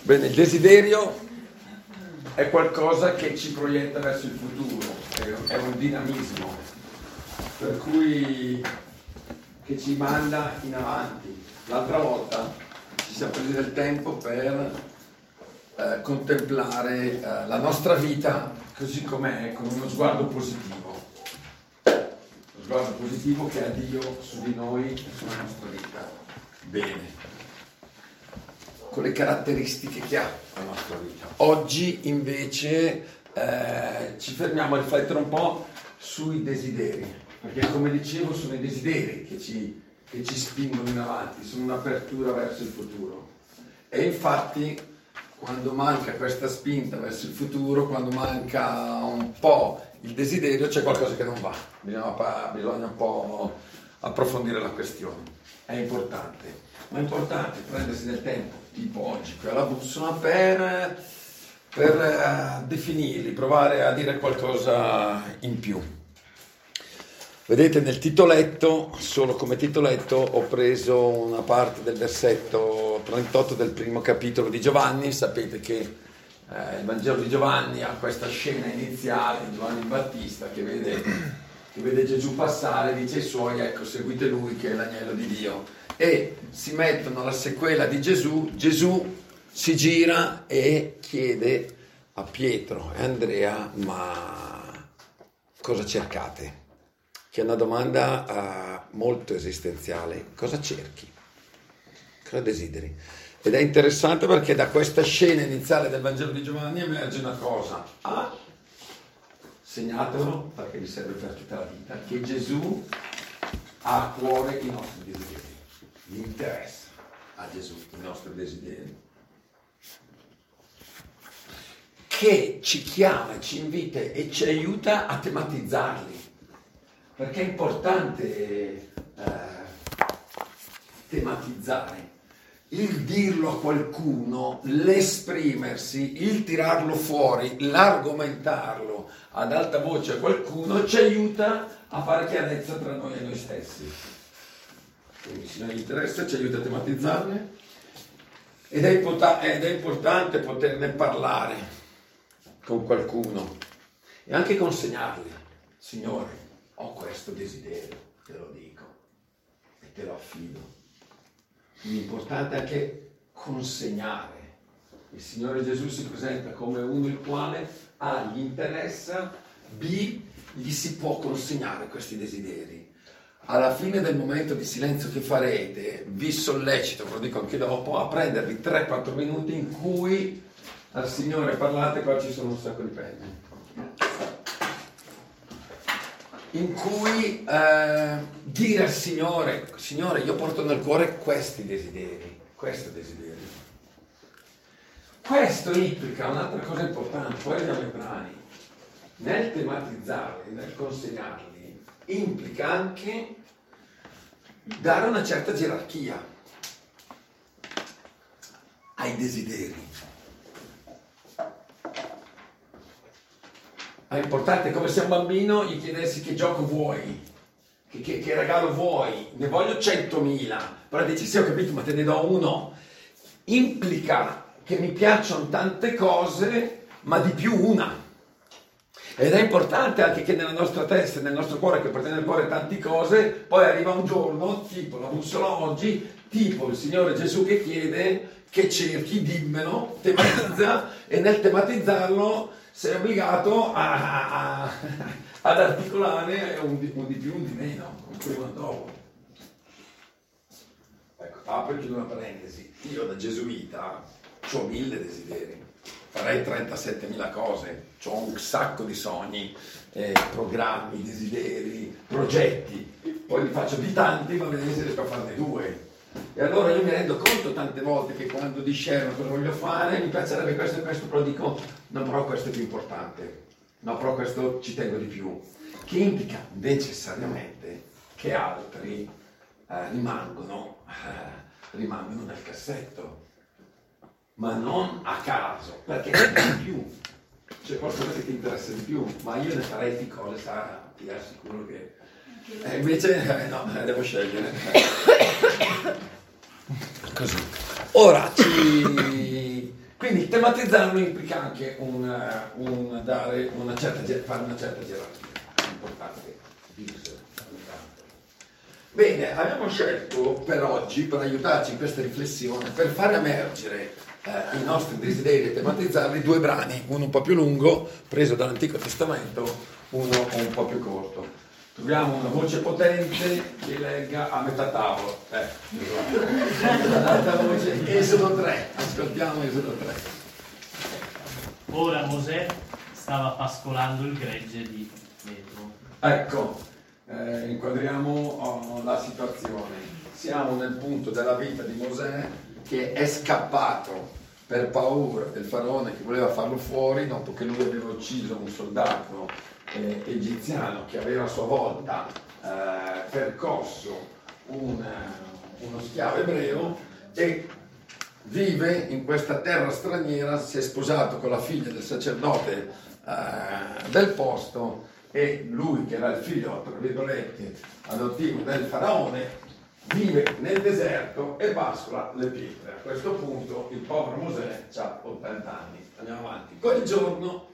Bene, il desiderio è qualcosa che ci proietta verso il futuro, è un dinamismo, per cui che ci manda in avanti. L'altra volta ci siamo presi del tempo per contemplare la nostra vita così com'è, con uno sguardo positivo. Lo sguardo positivo che ha Dio su di noi e sulla nostra vita. Bene. Con le caratteristiche che ha la nostra vita. Oggi invece ci fermiamo a riflettere un po' sui desideri, perché come dicevo sono i desideri che ci spingono in avanti, sono un'apertura verso il futuro. E infatti quando manca questa spinta verso il futuro, quando manca un po' il desiderio, c'è qualcosa che non va. Bisogna un po' approfondire la questione. È importante, ma è importante prendersi del tempo, tipo oggi, qui alla bussola, per definirli, provare a dire qualcosa in più. Vedete nel titoletto, solo come titoletto, ho preso una parte del versetto 38 del primo capitolo di Giovanni. Sapete che il Vangelo di Giovanni ha questa scena iniziale di Giovanni Battista che vede Gesù passare, dice ai suoi: ecco, seguite lui che è l'agnello di Dio. E si mettono alla sequela di Gesù si gira e chiede a Pietro e Andrea: ma cosa cercate? Che è una domanda molto esistenziale. Cosa cerchi? Cosa desideri? Ed è interessante perché da questa scena iniziale del Vangelo di Giovanni emerge una cosa. Segnatelo perché vi serve per tutta la vita, che Gesù ha a cuore i nostri desideri. Gli interessa a Gesù i nostri desideri, che ci chiama, ci invita e ci aiuta a tematizzarli, perché è importante tematizzare, il dirlo a qualcuno, l'esprimersi, il tirarlo fuori, l'argomentarlo ad alta voce a qualcuno ci aiuta a fare chiarezza tra noi e noi stessi. Quindi se non gli interessa ci aiuta a tematizzarne ed è importante poterne parlare con qualcuno e anche consegnargli: Signore, ho questo desiderio, te lo dico e te lo affido. Quindi è importante anche consegnare. Il Signore Gesù si presenta come uno il quale A gli interessa, B gli si può consegnare questi desideri. Alla fine del momento di silenzio che farete, vi sollecito, ve lo dico anche dopo, a prendervi 3-4 minuti in cui al Signore parlate. Qua ci sono un sacco di penne. In cui dire al Signore: Signore, io porto nel cuore questi desideri, questo desiderio. Questo implica un'altra cosa importante, poi andiamo ai brani. Nel tematizzarli, nel consegnarli, implica anche dare una certa gerarchia ai desideri. È importante, come se un bambino gli chiedessi: che gioco vuoi? Che regalo vuoi? Ne voglio 100.000. Però dici: sì, ho capito, ma te ne do uno. Implica che mi piacciono tante cose, ma di più una. Ed è importante anche che nella nostra testa e nel nostro cuore, che portiamo nel cuore tante cose, poi arriva un giorno, tipo la bussola oggi, tipo il Signore Gesù che chiede: che cerchi, dimmelo, tematizza, e nel tematizzarlo sei obbligato ad articolare un di più, un di meno, un prima e un dopo. Ecco, apro e chiudo una parentesi. Io da gesuita ho 1000 desideri. Farei 37.000 cose, ho un sacco di sogni, programmi, desideri, progetti, poi li faccio di tanti, ma vedete se riesco a farne 2. E allora io mi rendo conto tante volte che quando discerno cosa voglio fare, mi piacerebbe questo e questo, però dico: no, però questo è più importante, no, però questo ci tengo di più, che implica necessariamente che altri rimangono nel cassetto. Ma non a caso, perché è di più. C'è qualcosa che ti interessa di più, ma io ne farei di cose, Sara, ti assicuro che... invece no, devo scegliere. Così. Ora tematizzarlo implica anche fare una certa gerarchia, è importante. Bene, abbiamo scelto per oggi, per aiutarci in questa riflessione, per far emergere i nostri desideri e tematizzarli, 2 brani, uno un po' più lungo, preso dall'Antico Testamento, uno un po' più corto. Troviamo una voce potente che legga a metà tavolo. L'altra voce, Esodo 3, ascoltiamo Esodo 3. Ora Mosè stava pascolando il gregge di Jetro. Ecco, inquadriamo la situazione. Siamo nel punto della vita di Mosè che è scappato per paura del faraone che voleva farlo fuori dopo che lui aveva ucciso un soldato egiziano che aveva a sua volta percosso uno schiavo ebreo, e vive in questa terra straniera, si è sposato con la figlia del sacerdote del posto, e lui, che era il figlio, tra virgolette, adottivo del faraone, vive nel deserto e pascola le pietre. A questo punto il povero Mosè ha 80 anni. Andiamo avanti. Quel giorno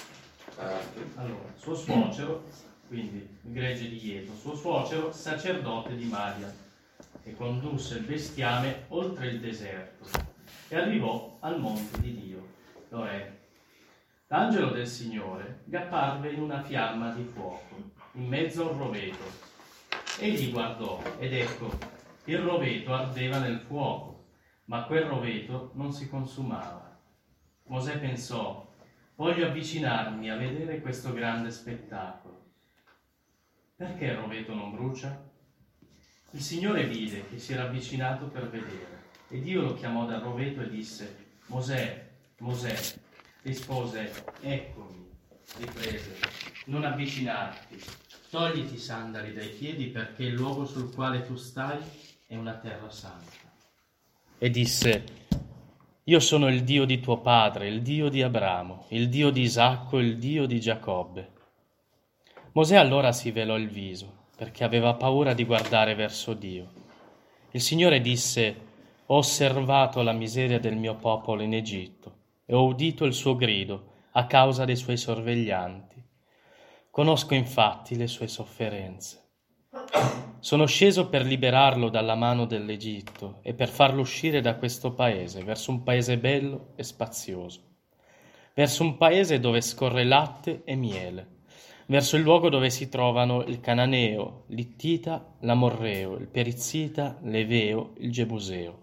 Allora, suo suocero, quindi il gregge di Jetro, suo suocero, sacerdote di Madia, e condusse il bestiame oltre il deserto e arrivò al monte di Dio, Oreb. L'angelo del Signore gli apparve in una fiamma di fuoco, in mezzo a un roveto. Egli guardò ed ecco, il roveto ardeva nel fuoco, ma quel roveto non si consumava. Mosè pensò: voglio avvicinarmi a vedere questo grande spettacolo. Perché il roveto non brucia? Il Signore vide che si era avvicinato per vedere, e Dio lo chiamò dal roveto e disse: Mosè, Mosè. Rispose: eccomi. Riprese: non avvicinarti, togliti i sandali dai piedi, perché il luogo sul quale tu stai è una terra santa. E disse: io sono il Dio di tuo padre, il Dio di Abramo, il Dio di Isacco, il Dio di Giacobbe. Mosè allora si velò il viso, perché aveva paura di guardare verso Dio. Il Signore disse: ho osservato la miseria del mio popolo in Egitto e ho udito il suo grido a causa dei suoi sorveglianti. Conosco infatti le sue sofferenze. Sono sceso per liberarlo dalla mano dell'Egitto e per farlo uscire da questo paese, verso un paese bello e spazioso, verso un paese dove scorre latte e miele, verso il luogo dove si trovano il Cananeo, l'Ittita, l'Amorreo, il Perizzita, l'Eveo, il Gebuseo.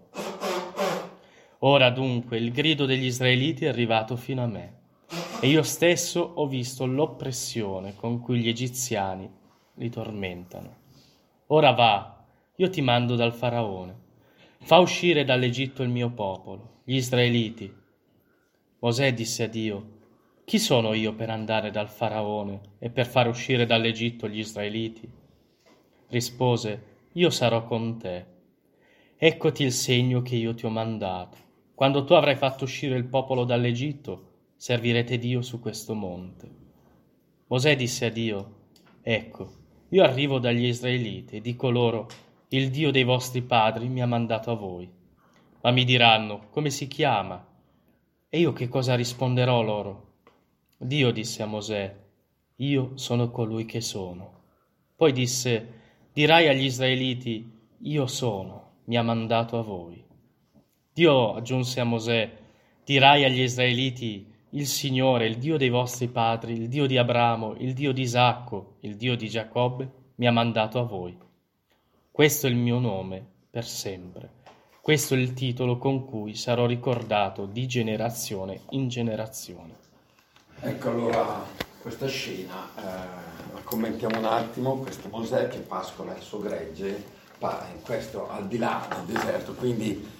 Ora dunque il grido degli israeliti è arrivato fino a me, e io stesso ho visto l'oppressione con cui gli egiziani li tormentano. Ora va, io ti mando dal faraone. Fa uscire dall'Egitto il mio popolo, gli israeliti. Mosè disse a Dio: chi sono io per andare dal faraone e per far uscire dall'Egitto gli israeliti? Rispose: io sarò con te. Eccoti il segno che io ti ho mandato. Quando tu avrai fatto uscire il popolo dall'Egitto, servirete Dio su questo monte. Mosè disse a Dio: ecco, io arrivo dagli israeliti e dico loro: il Dio dei vostri padri mi ha mandato a voi. Ma mi diranno: come si chiama? E io che cosa risponderò loro? Dio disse a Mosè: io sono colui che sono. Poi disse: dirai agli israeliti: io sono, mi ha mandato a voi. Dio aggiunse a Mosè: dirai agli israeliti: il Signore, il Dio dei vostri padri, il Dio di Abramo, il Dio di Isacco, il Dio di Giacobbe, mi ha mandato a voi. Questo è il mio nome per sempre. Questo è il titolo con cui sarò ricordato di generazione in generazione. Ecco, allora questa scena la commentiamo un attimo. Questo Mosè che pascola il suo gregge, in questo al di là del deserto, quindi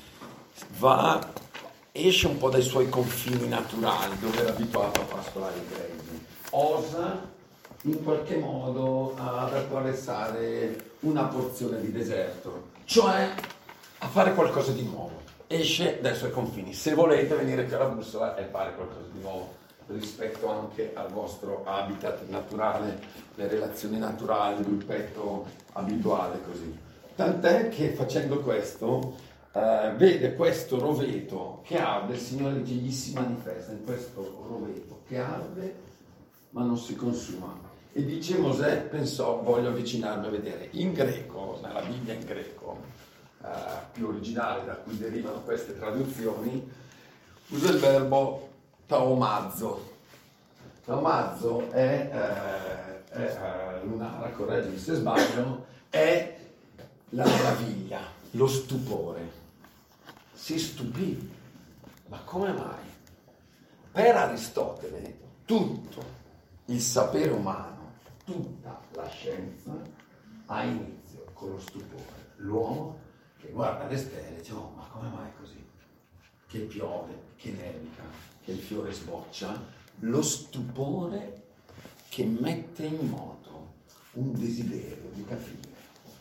esce un po' dai suoi confini naturali dove era abituato a pascolare i greggi, osa in qualche modo ad attraversare una porzione di deserto, cioè a fare qualcosa di nuovo. Esce dai suoi confini. Se volete venire qui alla bussola e fare qualcosa di nuovo rispetto anche al vostro habitat naturale, le relazioni naturali, il petto abituale, così. Tant'è che facendo questo vede questo roveto che arde, il Signore dice gli si manifesta in questo roveto che arde ma non si consuma. E dice Mosè pensò, voglio avvicinarmi a vedere. In greco, nella Bibbia in greco, più originale da cui derivano queste traduzioni, usa il verbo taomazzo. Taomazzo è lunara, correggimi se sbaglio, è la meraviglia, lo stupore. Si stupì. Ma come mai? Per Aristotele tutto il sapere umano, tutta la scienza ha inizio con lo stupore. L'uomo che guarda le stelle e dice, oh, ma come mai così? Che piove, che nevica, che il fiore sboccia. Lo stupore che mette in moto un desiderio di capire,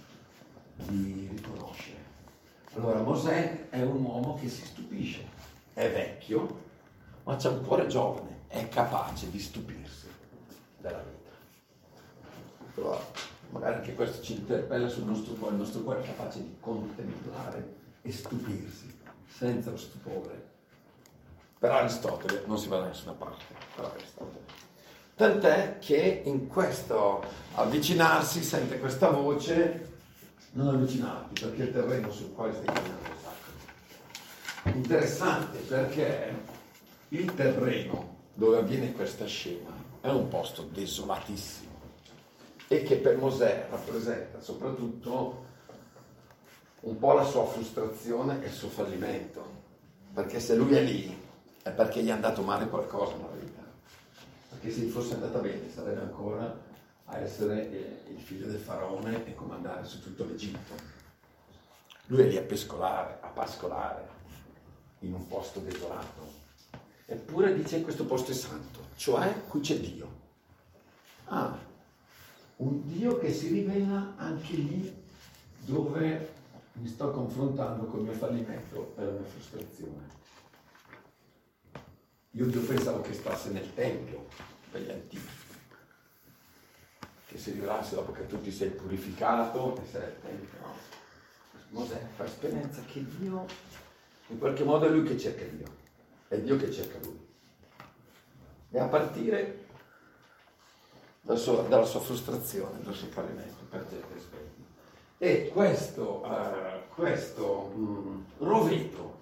di riconoscere. Allora Mosè è un uomo che si stupisce, è vecchio, ma c'è un cuore giovane, è capace di stupirsi della vita. Allora, magari anche questo ci interpella sul nostro cuore, il nostro cuore è capace di contemplare e stupirsi, senza lo stupore. Per Aristotele non si va da nessuna parte, per Aristotele. Tant'è che in questo avvicinarsi sente questa voce, non avvicinarti perché il terreno sul quale stai camminando è sacro. Interessante perché il terreno dove avviene questa scena è un posto desolatissimo e che per Mosè rappresenta soprattutto un po' la sua frustrazione e il suo fallimento, perché se lui è lì è perché gli è andato male qualcosa nella vita, perché se gli fosse andata bene sarebbe ancora a essere il figlio del faraone e comandare su tutto l'Egitto. Lui è lì a pascolare in un posto desolato, eppure dice che questo posto è santo, cioè qui c'è Dio. Un Dio che si rivela anche lì dove mi sto confrontando con il mio fallimento e la mia frustrazione. Io pensavo che stasse nel Tempio per gli antichi, che si rivelasse dopo che tu ti sei purificato e sei al Tempio. No? Mosè fa esperienza che Dio, in qualche modo è lui che cerca Dio, è Dio che cerca lui. E a partire dalla sua frustrazione, dal suo fallimento, per certi aspetti. E questo roveto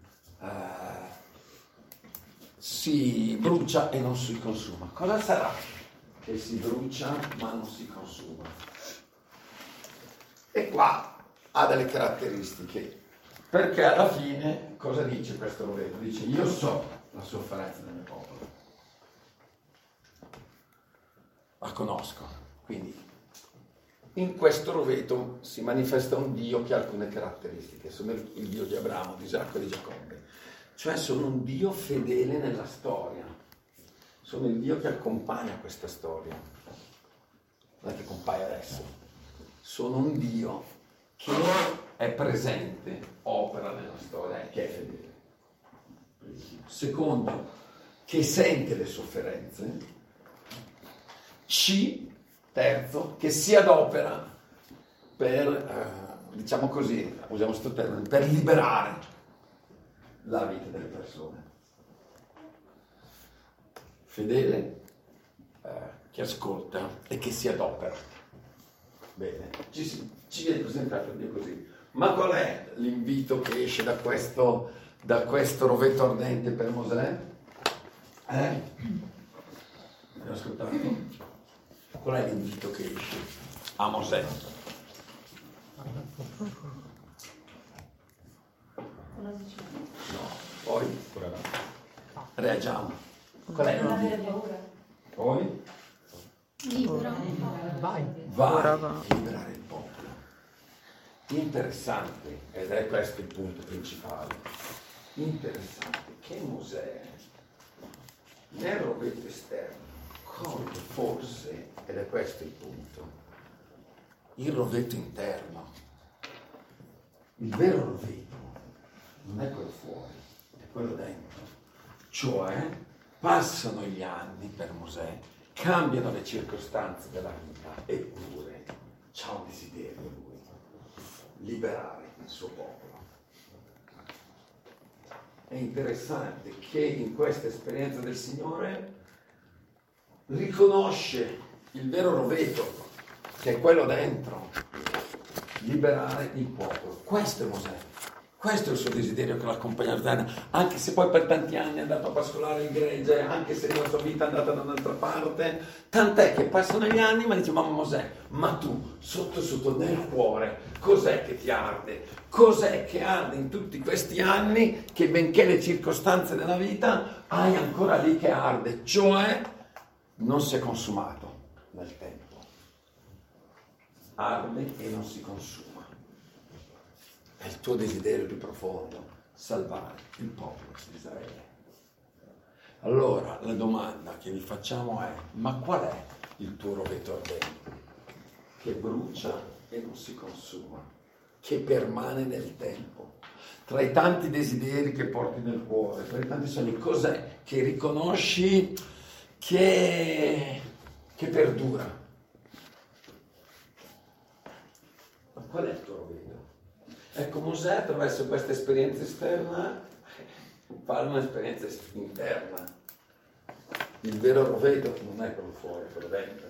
si brucia e non si consuma. Cosa sarà che si brucia ma non si consuma? E qua ha delle caratteristiche, perché alla fine cosa dice questo roveto? Dice, io so la sofferenza del mio popolo, la conosco, quindi in questo roveto si manifesta un Dio che ha alcune caratteristiche. Sono il Dio di Abramo, di Isacco e di Giacobbe, cioè sono un Dio fedele nella storia, sono il Dio che accompagna questa storia, non è che compaia adesso, sono un Dio che è presente, opera nella storia e che è fedele. Secondo, che sente le sofferenze. Terzo, che si adopera per, diciamo così, usiamo questo termine, per liberare la vita delle persone. Fedele, che ascolta e che si adopera. Bene, ci viene presentato Dio così. Ma qual è l'invito che esce da questo roveto ardente per Mosè? Abbiamo ascoltato? Qual è l'invito che esce a Mosè? No, poi reagiamo. Qual è l'invito? Poi? Vai a liberare il popolo. Interessante, ed è questo il punto principale. Interessante che Mosè nel roveto esterno coglie forse, ed è questo il punto, il roveto interno. Il vero roveto non è quello fuori, è quello dentro. Cioè, passano gli anni per Mosè, cambiano le circostanze della vita, eppure c'ha un desiderio lui, liberare il suo popolo. è interessante che in questa esperienza del Signore riconosce il vero roveto, che è quello dentro, liberare il popolo. Questo è Mosè, questo è il suo desiderio che l'accompagna all'eterno, anche se poi per tanti anni è andato a pascolare in gregge, anche se la sua vita è andata da un'altra parte, tant'è che passano gli anni, ma dice: ma Mosè, ma tu sotto sotto nel cuore cos'è che ti arde? Cos'è che arde in tutti questi anni che, benché le circostanze della vita, hai ancora lì che arde, cioè non si è consumato nel tempo, arde e non si consuma. È il tuo desiderio più profondo, salvare il popolo di Israele. Allora la domanda che vi facciamo è: ma qual è il tuo roveto ardente che brucia e non si consuma, che permane nel tempo? Tra i tanti desideri che porti nel cuore, tra i tanti sogni, cos'è che riconosci che perdura? Ma qual è il tuo roveto? Ecco, Mosè attraverso questa esperienza esterna fa un'esperienza interna. Il vero roveto non è quello fuori, è quello dentro.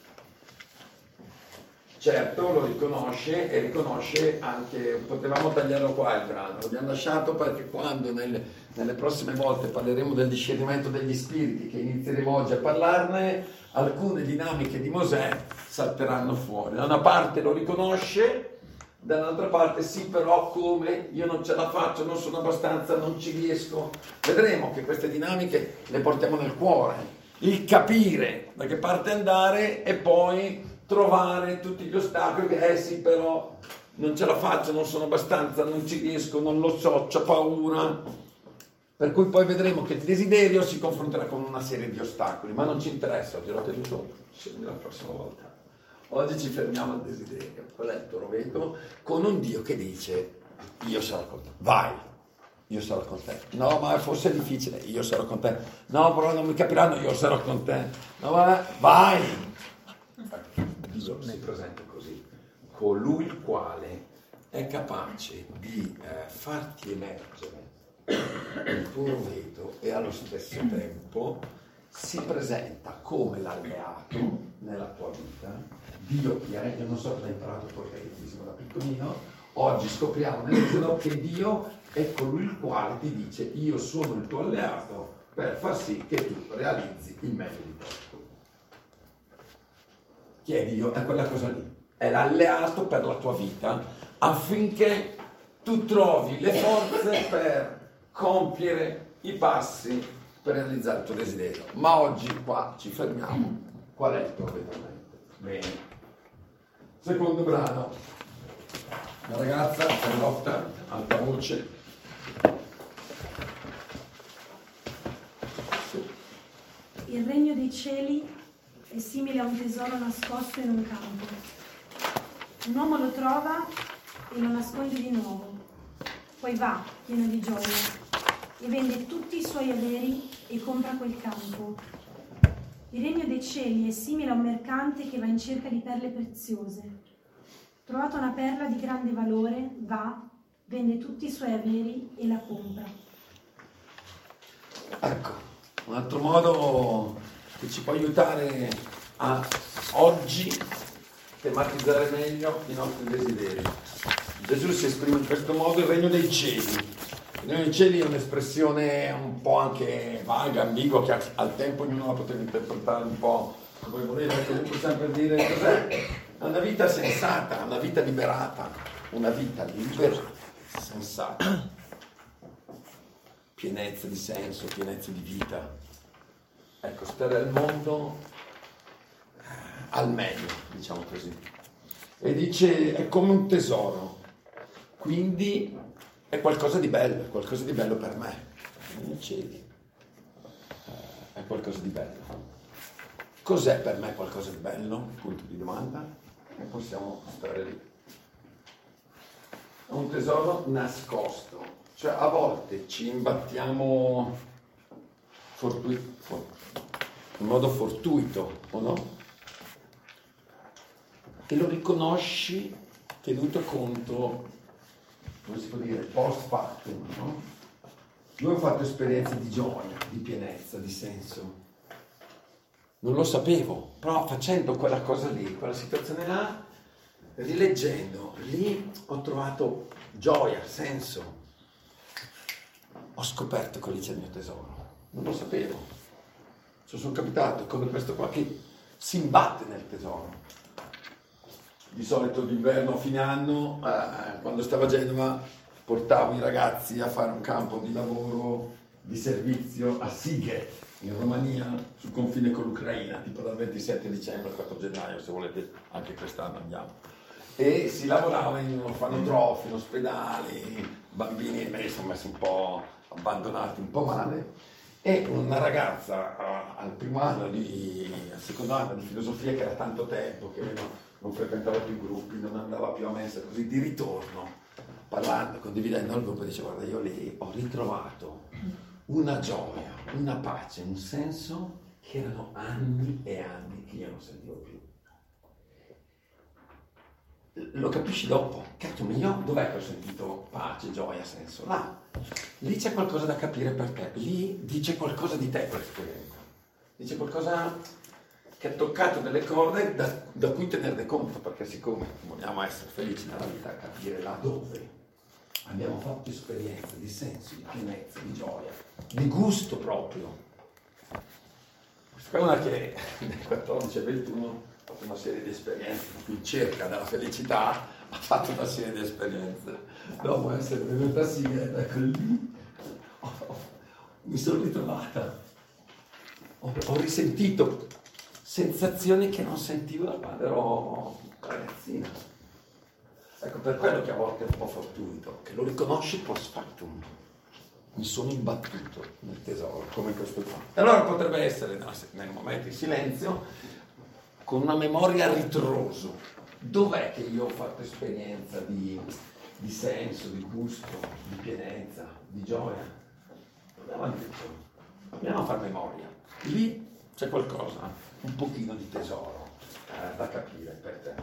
Certo, lo riconosce e riconosce anche, potevamo tagliarlo qua il brano, l'abbiamo lasciato perché quando nelle prossime volte parleremo del discernimento degli spiriti, che inizieremo oggi a parlarne, alcune dinamiche di Mosè salteranno fuori. Da una parte lo riconosce, dall'altra parte sì, però come io non ce la faccio, non sono abbastanza, non ci riesco. Vedremo che queste dinamiche le portiamo nel cuore, il capire da che parte andare e poi trovare tutti gli ostacoli che sì, però non ce la faccio, non sono abbastanza, non ci riesco, non lo so, c'ho paura. Per cui poi vedremo che il desiderio si confronterà con una serie di ostacoli, ma non ci interessa, oggi l'ho tenuto la prossima volta. Oggi ci fermiamo al desiderio. Qual è il tuo roveto? Con un Dio che dice: io sarò con te, vai, io sarò con te. No, ma forse è difficile, io sarò con te. No, però non mi capiranno, io sarò con te. No, vai. Dio si presenta così: colui il quale è capace di farti emergere il tuo roveto e allo stesso tempo si presenta come l'alleato nella tua vita. Dio chi è? Io non so cosa hai imparato tu catechismo da piccolino. Oggi scopriamo nell'Esodo che Dio è colui il quale ti dice: io sono il tuo alleato per far sì che tu realizzi il meglio di te. Chi è Dio? È quella cosa lì, è l'alleato per la tua vita affinché tu trovi le forze per compiere i passi per realizzare il tuo desiderio. Ma oggi qua ci fermiamo. Qual è il tuo roveto? Bene. Secondo brano. La ragazza Carlotta, alta voce. Il regno dei cieli è simile a un tesoro nascosto in un campo. Un uomo lo trova e lo nasconde di nuovo. Poi va, pieno di gioia, e vende tutti i suoi averi e compra quel campo. Il regno dei cieli è simile a un mercante che va in cerca di perle preziose. Trovato una perla di grande valore, va, vende tutti i suoi averi e la compra. Ecco, un altro modo che ci può aiutare a oggi tematizzare meglio i nostri desideri. Gesù si esprime in questo modo: il regno dei cieli. Il regno dei cieli è un'espressione un po' anche vaga, ambigua, che al tempo ognuno la poteva interpretare un po' come voleva, comunque sempre dire cos'è. È una vita sensata, una vita liberata, una vita libera, sensata. Pienezza di senso, pienezza di vita. Ecco, stare al mondo al meglio, diciamo così. E dice: è come un tesoro, quindi è qualcosa di bello per me. Non cieli. È qualcosa di bello. Cos'è per me qualcosa di bello? Punto di domanda. E possiamo stare lì. È un tesoro nascosto, cioè a volte ci imbattiamo in modo fortuito, o no? E lo riconosci tenuto conto, come si può dire, post factum, no? Io ho fatto esperienze di gioia, di pienezza, di senso. Non lo sapevo, però facendo quella cosa lì, quella situazione là, rileggendo, lì ho trovato gioia, senso. Ho scoperto che lì c'è il mio tesoro. Non lo sapevo. Ci sono capitato come questo qua che si imbatte nel tesoro. Di solito d'inverno a fine anno, quando stavo a Genova, portavo i ragazzi a fare un campo di lavoro, di servizio a Sighet, in Romania, sul confine con l'Ucraina, tipo dal 27 dicembre al 4 gennaio, se volete, anche quest'anno andiamo. E si lavorava in orfanotrofi, in ospedali, bambini sono messi un po' abbandonati, un po' male. E una ragazza al primo anno al secondo anno di filosofia, che era tanto tempo che non frequentava più gruppi, non andava più a messa, così di ritorno, parlando, condividendo al gruppo, dice: guarda, io lì ho ritrovato una gioia, una pace, un senso che erano anni e anni che io non sentivo più. Lo capisci dopo. Cazzo, ma io dov'è che ho sentito pace, gioia, senso? Là. Lì c'è qualcosa da capire per te. Lì dice qualcosa di te quell'esperienza. Dice qualcosa che ha toccato delle corde da cui tenerne conto, perché siccome vogliamo essere felici nella vita, capire là dove abbiamo fatto esperienze di senso, di pienezza, di gioia, di gusto proprio. Questa è una che nel 14 e 21 ha fatto una serie di esperienze in cerca della felicità, ha fatto una serie di esperienze. Dopo essere venuta a Sighet, ecco lì, mi sono ritrovata. Ho risentito sensazioni che non sentivo da quando ero ragazzina. Ecco, per quello che a volte è un po' fortuito, che lo riconosci post factum. Mi sono imbattuto nel tesoro, come questo qua. E allora potrebbe essere, nel momento di silenzio, con una memoria a ritroso. Dov'è che io ho fatto esperienza di senso, di gusto, di pienezza, di gioia? Andiamo a fare memoria. Lì c'è qualcosa, un pochino di tesoro da capire per te.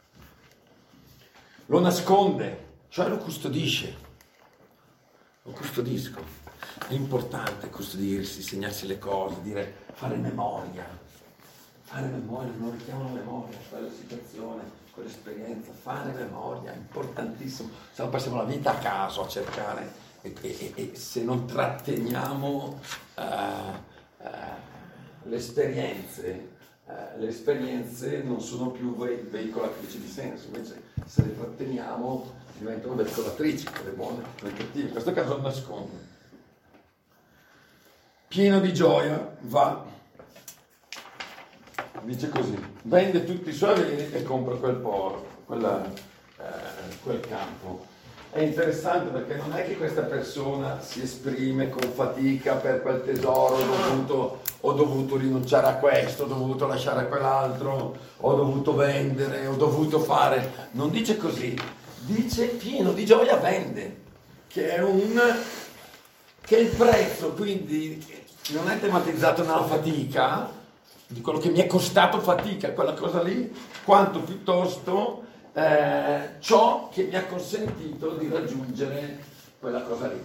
Lo nasconde, cioè lo custodisce. Lo custodisco. È importante custodirsi, segnarsi le cose, fare memoria. Fare memoria, non richiamo la memoria, quella situazione, quell'esperienza, fare memoria, è importantissimo. Se no passiamo la vita a caso a cercare e se non tratteniamo le esperienze non sono più veicolatrici di senso, invece se le tratteniamo diventano veicolatrici, quelle buone, quelle cattive. In questo caso nasconde. Pieno di gioia va, dice così, vende tutti i suoi averi e compra quel campo. È interessante perché non è che questa persona si esprime con fatica per quel tesoro, ho dovuto rinunciare a questo, ho dovuto lasciare quell'altro, ho dovuto vendere, ho dovuto fare. Non dice così, dice pieno di gioia vende, che è il prezzo, quindi non è tematizzato nella fatica, di quello che mi è costato fatica, quella cosa lì, quanto piuttosto ciò che mi ha consentito di raggiungere quella cosa lì.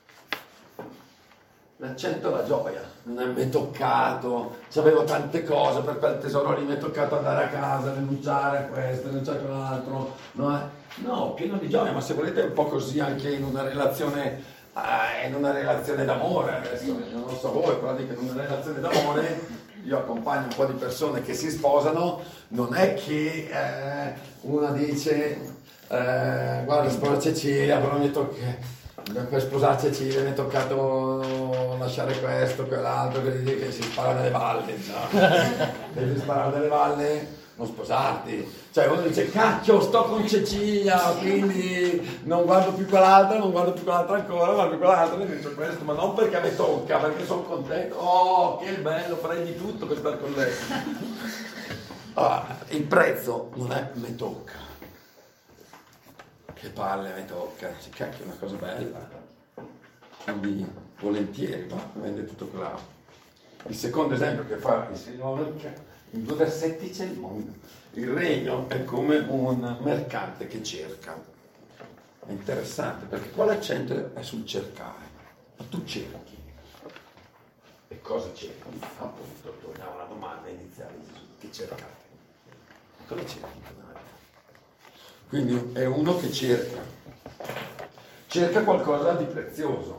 L'accento alla gioia, non è mai toccato, c'avevo tante cose per quel tesoro lì, mi è toccato andare a casa, rinunciare a questo, rinunciare a quell'altro, no, pieno di gioia, ma se volete è un po' così anche in una relazione d'amore. Adesso non lo so voi, però dico, in una relazione d'amore io accompagno un po' di persone che si sposano, non è che una dice guarda, sposa Cecilia, però per sposare Cecilia mi è toccato lasciare questo, quell'altro, che si spara nelle valle, devi sparare nelle valle, non sposarti. Cioè uno dice cacchio, sto con Cecilia, quindi non guardo più quell'altra ancora, guardo quell'altra e dico questo, ma non perché mi tocca, perché sono contento. Oh, che bello, farei di tutto per stare con lei. Allora, il prezzo non è mi tocca. Che palle, mi tocca. Cacchio, è una cosa bella. Quindi volentieri, vende tutto quello. Il secondo esempio che fa il Signore, in 2 versetti c'è il regno è come un mercante che cerca. È interessante perché qua l'accento è sul cercare. Ma tu cerchi. E cosa cerchi? Appunto, torniamo alla domanda iniziale di Gesù. Che cercate? Cosa cerchi? Quindi è uno che cerca qualcosa di prezioso.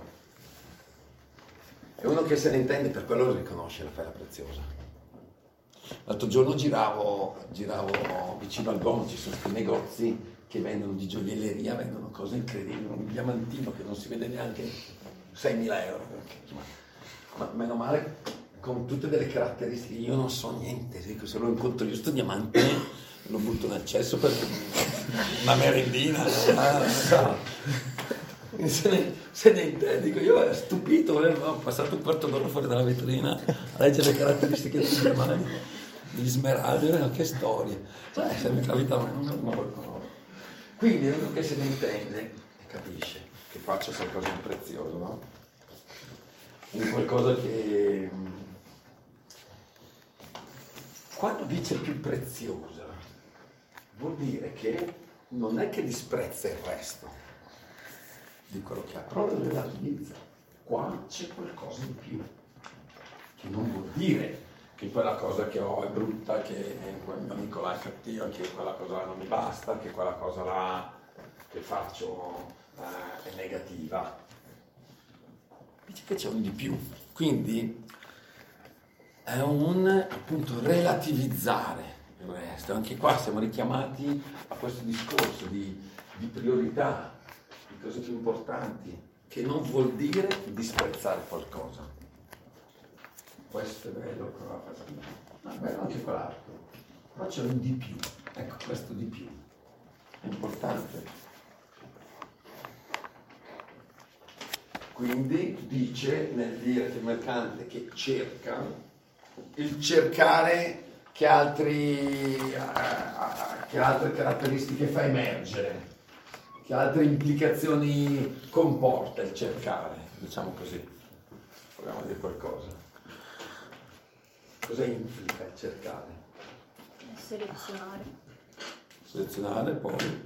È uno che se ne intende, per quello riconosce la perla preziosa. L'altro giorno giravo vicino al Duomo, ci sono questi negozi che vendono di gioielleria, vendono cose incredibili, un diamantino che non si vede neanche 6.000 euro. Ma meno male, con tutte delle caratteristiche, io non so niente, se lo incontro io sto diamante lo butto nel cesso per una merendina. Se ne intende, dico, io ero stupito, ho passato un quarto d'ora fuori dalla vetrina a leggere le caratteristiche dei diamanti, degli smeraldi, che storie. Se mi capita a me, non lo conosco. Quindi è uno che se ne intende e capisce che faccio qualcosa di prezioso, no? Quindi qualcosa che quando dice più preziosa vuol dire che non è che disprezza il resto di quello che ha, però lo relativizza. Qua c'è qualcosa di più, che non vuol dire che quella cosa che ho è brutta, che quel mio amico là è cattivo, che quella cosa là non mi basta, che quella cosa là che faccio è negativa. Dice che c'è un di più, quindi è un appunto relativizzare il resto. Anche qua siamo richiamati a questo discorso di priorità, di cose più importanti, che non vuol dire disprezzare qualcosa. Questo è bello, però è bello anche quell'altro, però c'è un di più. Ecco, questo di più è importante. Quindi dice nel dire che il mercante che cerca, il cercare che altre caratteristiche fa emergere, che altre implicazioni comporta il cercare, diciamo così. Proviamo a dire qualcosa. Cosa implica il cercare? Selezionare. Selezionare, poi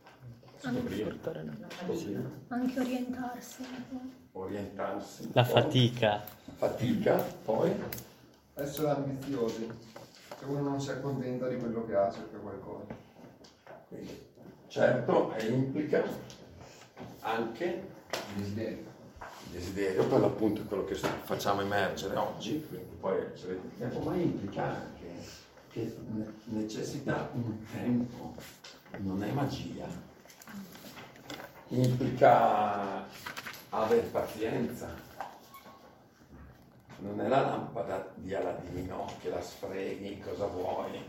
Anche orientarsi. Orientarsi. La poi, fatica. Fatica, poi essere ambiziosi. Se uno non si accontenta di quello che ha, cerca qualcosa. quindi, certo, implica anche desiderio, per l'appunto è quello che facciamo emergere oggi, quindi poi ci avete il tempo, ma implica anche che necessita un tempo, non è magia. Implica avere pazienza, non è la lampada di Aladino che la sfreghi, cosa vuoi?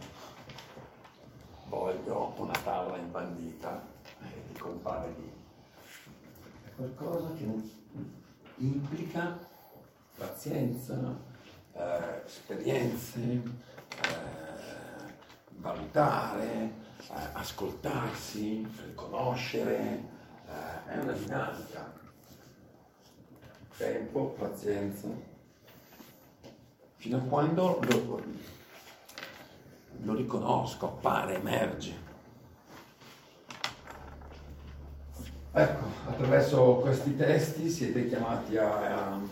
Voglio una tavola imbandita e ti compare lì. È qualcosa che implica pazienza, esperienze, valutare, ascoltarsi, riconoscere. È una dinamica. Tempo, pazienza, fino a quando lo riconosco, appare, emerge. Ecco, attraverso questi testi siete chiamati a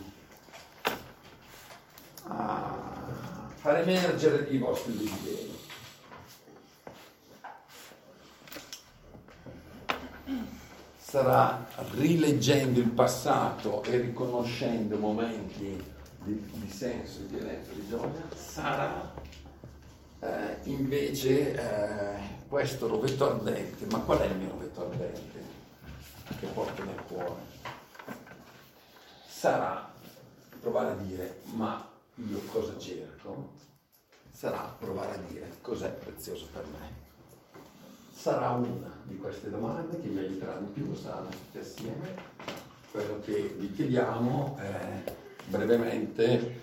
far emergere i vostri desideri. Sarà rileggendo il passato e riconoscendo momenti di senso, di violenza, di gioia, sarà invece questo rovetto ardente. Ma qual è il mio rovetto ardente che porto nel cuore? Sarà provare a dire, ma io cosa cerco? Sarà provare a dire cos'è prezioso per me. Sarà una di queste domande che vi aiuteranno di più, saranno tutte assieme. Quello che vi chiediamo è brevemente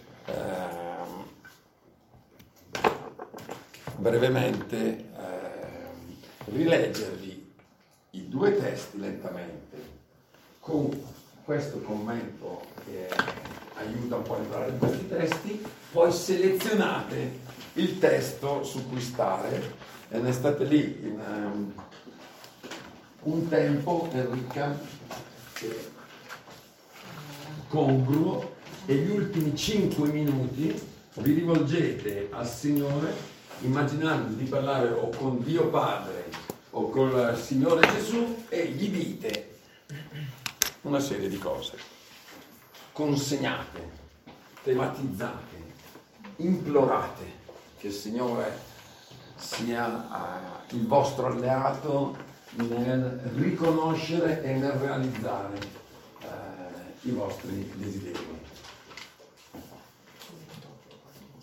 rileggervi i due testi lentamente con questo commento che aiuta un po' a entrare in questi testi, poi selezionate il testo su cui stare e ne state lì in un tempo, Enrica, che congruo e gli ultimi 5 minuti vi rivolgete al Signore immaginando di parlare o con Dio Padre o col Signore Gesù e gli dite una serie di cose. Consegnate, tematizzate, implorate che il Signore sia il vostro alleato nel riconoscere e nel realizzare i vostri desideri.